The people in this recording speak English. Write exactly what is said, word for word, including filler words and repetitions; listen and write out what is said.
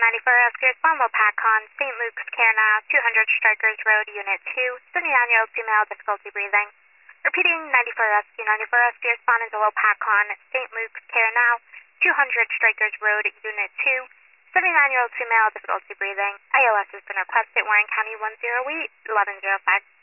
ninety-four Rescue Respond Lopatcon, Saint Luke's Care Now, two hundred Strikers Road, Unit two, seventy-nine-year-old female, difficulty breathing. Repeating, ninety-four Rescue, ninety-four Rescue Respond into Lopatcon, Saint Luke's Care Now, two hundred Strikers Road, Unit two, seventy-nine-year-old female, difficulty breathing. I L S has been requested, Warren County one zero eight, eleven oh five.